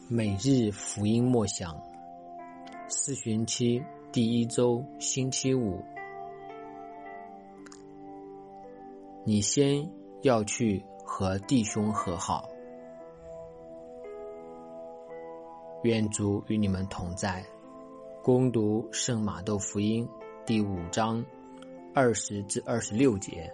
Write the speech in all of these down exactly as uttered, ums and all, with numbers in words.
每日福音默想，四旬期第一周星期五。你先要去和弟兄和好。愿主与你们同在。恭读圣马窦福音第五章二十至二十六节。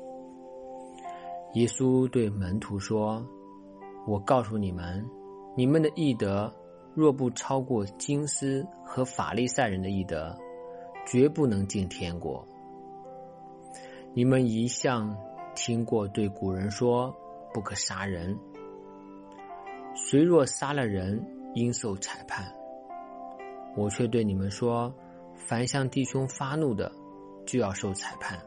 耶稣对门徒说：我告诉你们，你们的义德若不超过经师和法利赛人的义德，绝不能进天国。你们一向听过对古人说不可杀人，谁若杀了人，应受裁判。我却对你们说，凡向弟兄发怒的，就要受裁判。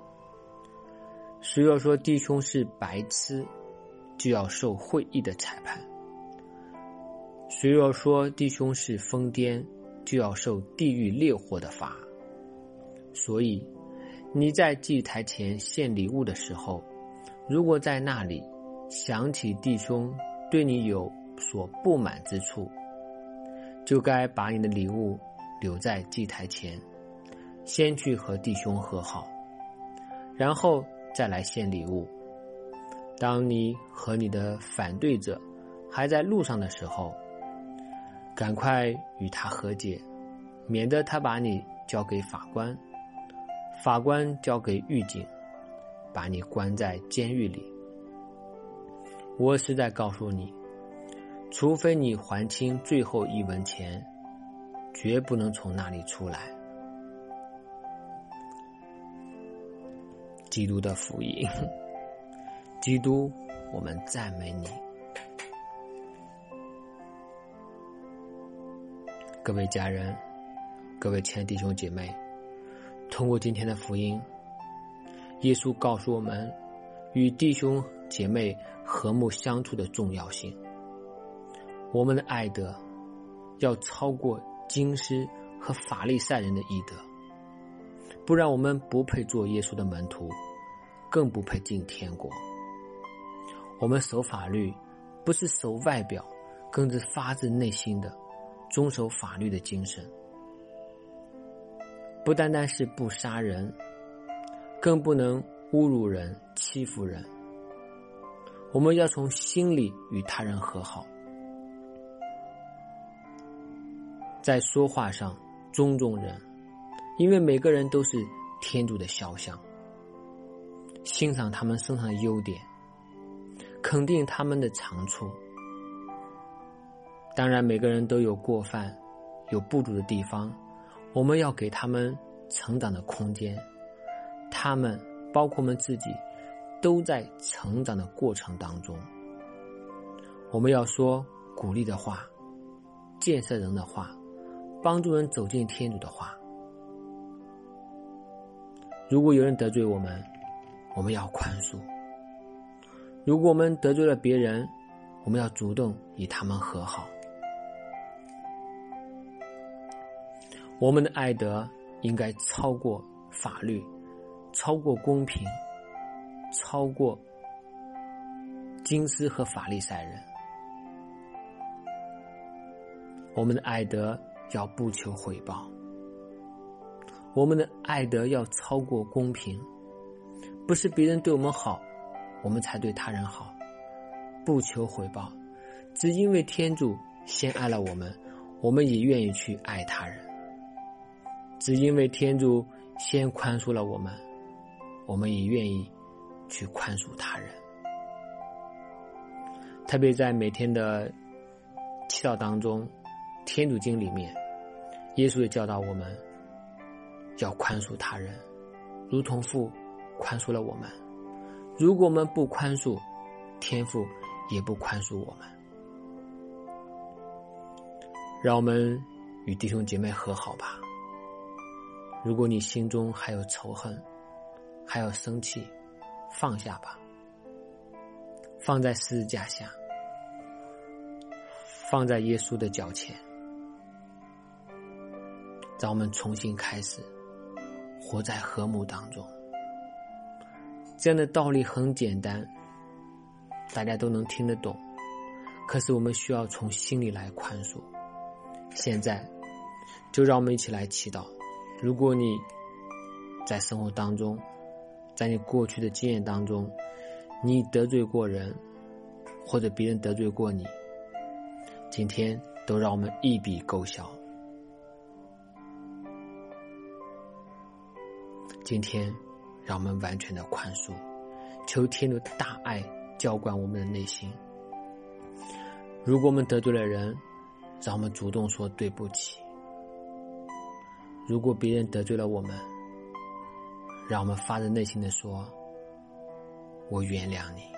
谁若说弟兄是白痴，就要受会意的裁判。谁若说弟兄是疯癫，就要受地狱烈火的罚。所以你在祭台前献礼物的时候，如果在那里想起弟兄对你有所不满之处，就该把你的礼物留在祭台前，先去和弟兄和好，然后再来献礼物。当你和你的反对者还在路上的时候，赶快与他和解，免得他把你交给法官，法官交给狱警，把你关在监狱里。我实在告诉你，除非你还清最后一文钱，绝不能从那里出来。基督的福音。基督，我们赞美你。各位家人，各位亲爱的弟兄姐妹，通过今天的福音，耶稣告诉我们与弟兄姐妹和睦相处的重要性。我们的爱德要超过经师和法利赛人的义德，不然我们不配做耶稣的门徒，更不配进天国。我们守法律不是守外表，更是发自内心的遵守法律的精神。不单单是不杀人，更不能侮辱人、欺负人。我们要从心里与他人和好，在说话上尊重人，因为每个人都是天主的肖像，欣赏他们身上的优点，肯定他们的长处。当然每个人都有过犯，有不足的地方，我们要给他们成长的空间。他们包括我们自己都在成长的过程当中。我们要说鼓励的话，建设人的话，帮助人走进天主的话。如果有人得罪我们，我们要宽恕。如果我们得罪了别人，我们要主动与他们和好。我们的爱德应该超过法律，超过公平，超过经师和法利赛人。我们的爱德要不求回报。我们的爱德要超过公平，不是别人对我们好，我们才对他人好，不求回报，只因为天主先爱了我们，我们也愿意去爱他人。只因为天主先宽恕了我们，我们也愿意去宽恕他人。特别在每天的祈祷当中，天主经里面，耶稣也教导我们要宽恕他人，如同父宽恕了我们。如果我们不宽恕，天父也不宽恕我们。让我们与弟兄姐妹和好吧。如果你心中还有仇恨，还有生气，放下吧，放在十字架下，放在耶稣的脚前。让我们重新开始，活在和睦当中。这样的道理很简单，大家都能听得懂， 可是我们需要从心里来宽恕。现在就让我们一起来祈祷，如果你在生活当中，在你过去的经验当中，你得罪过人，或者别人得罪过你，今天都让我们一笔勾销。今天让我们完全的宽恕，求天主的大爱浇灌我们的内心。如果我们得罪了人，让我们主动说对不起。如果别人得罪了我们，让我们发自内心的说我原谅你。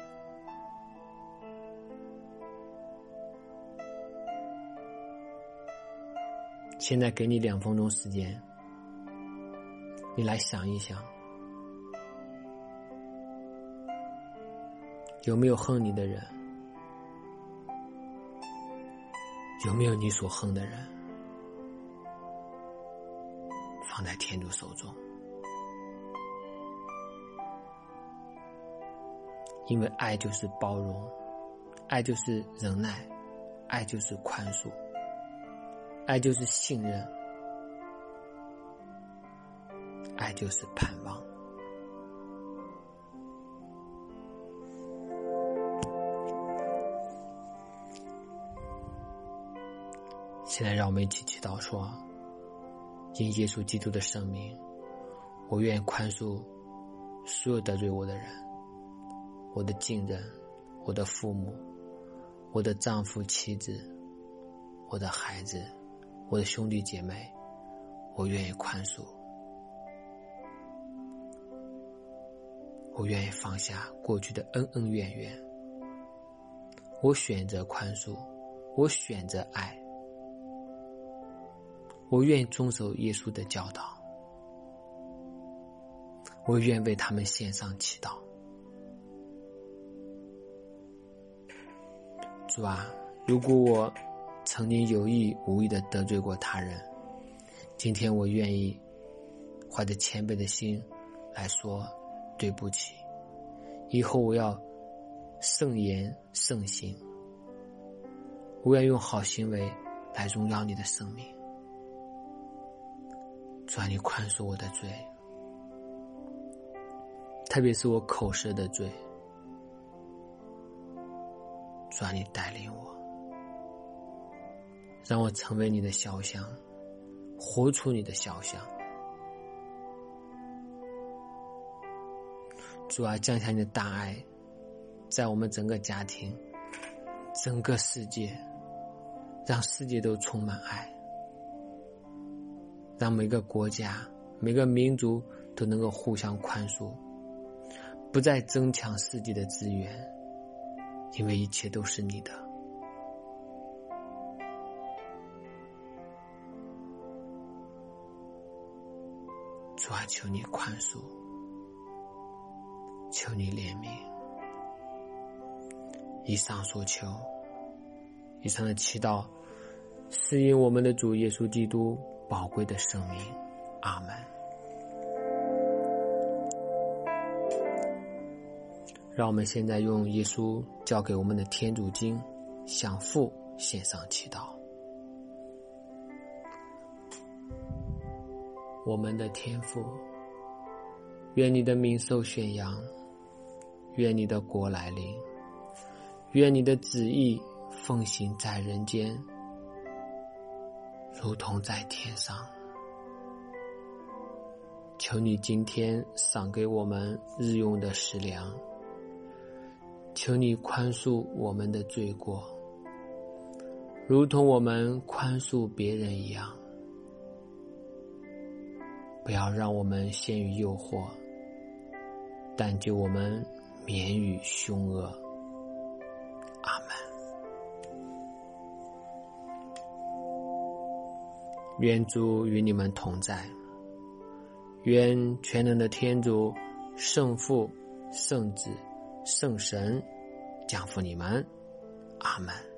现在给你两分钟时间，你来想一想，有没有恨你的人？有没有你所恨的人？放在天主手中。因为爱就是包容，爱就是忍耐，爱就是宽恕，爱就是信任，爱就是盼望。现在让我们一起祈祷说，因耶稣基督的生命，我愿宽恕所有得罪我的人，我的近人，我的父母，我的丈夫妻子，我的孩子，我的兄弟姐妹，我愿意宽恕。我愿意放下过去的恩恩怨怨，我选择宽恕，我选择爱，我愿意遵守耶稣的教导，我愿为他们献上祈祷。主啊，如果我曾经有意无意地得罪过他人，今天我愿意怀着谦卑的心来说对不起，以后我要慎言慎行，我要用好行为来荣耀你的生命。主啊，你宽恕我的罪，特别是我口舌的罪。主啊，你带领我，让我成为你的肖像，活出你的肖像。主啊，降下你的大爱，在我们整个家庭，整个世界，让世界都充满爱，让每个国家，每个民族都能够互相宽恕，不再争抢世界的资源，因为一切都是你的。主啊，求你宽恕，求你怜悯。以上所求，以上的祈祷是因我们的主耶稣基督宝贵的生命。阿们。让我们现在用耶稣教给我们的天主经向父献上祈祷。我们的天父，愿你的名受宣扬，愿你的国来临，愿你的旨意奉行在人间，如同在天上。求你今天赏给我们日用的食粮，求你宽恕我们的罪过，如同我们宽恕别人一样。不要让我们陷于诱惑，但救我们免于凶恶。阿们。愿主与你们同在，愿全能的天主、圣父、圣子、圣神降福你们。阿们。